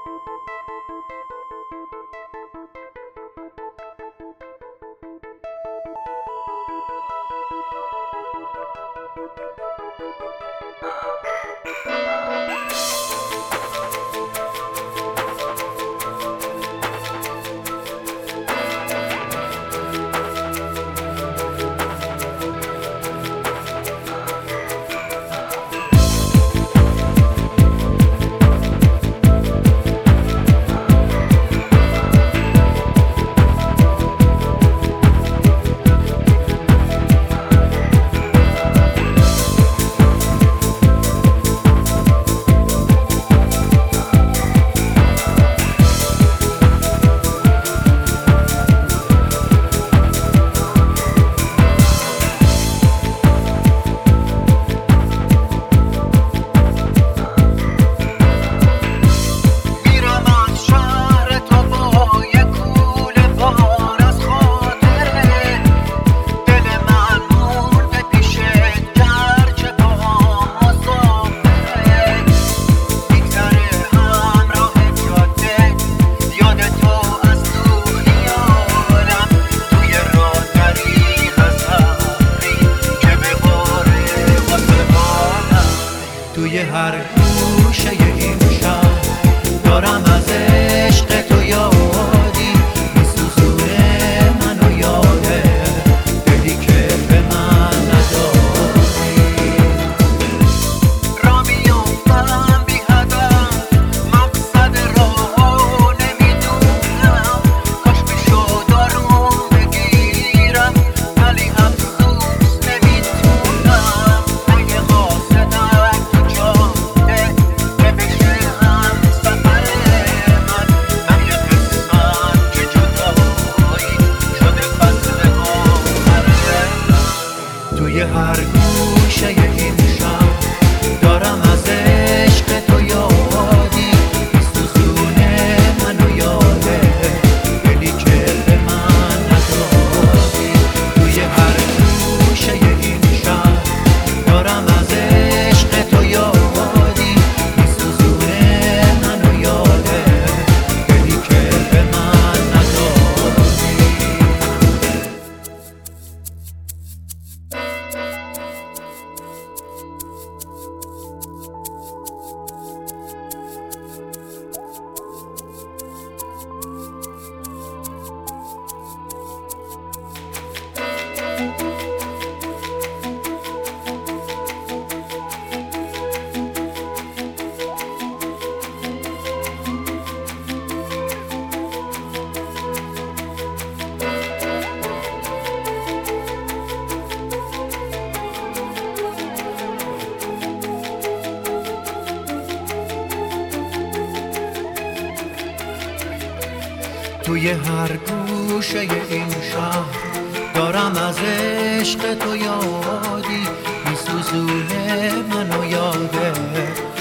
توی هر گوشه این شهر دارم از عشق تو یادی میسوزونه منو یاده دلی که به من ندادی. را میافتم بی هدف مقصد راهو نمیدونم، کاش میشد آروم بگیرم ولی افسوس نمیتونم. اگه قاصدم تو جاده که بشه هم سفر من یه قسمت که جدایی شده فصل آخره. توی هر گوشه این شهر دارم از عشق تو یادی میسوزونه منو یاده دلی که به من ندادی. توی هر گوشه این شهر دارم از عشق تو یادی میسوزونه منو یاده دلی که به من ندادی. توی هر گوشه این شهر دارم از عشق تو یادی میسوزونه منو یاده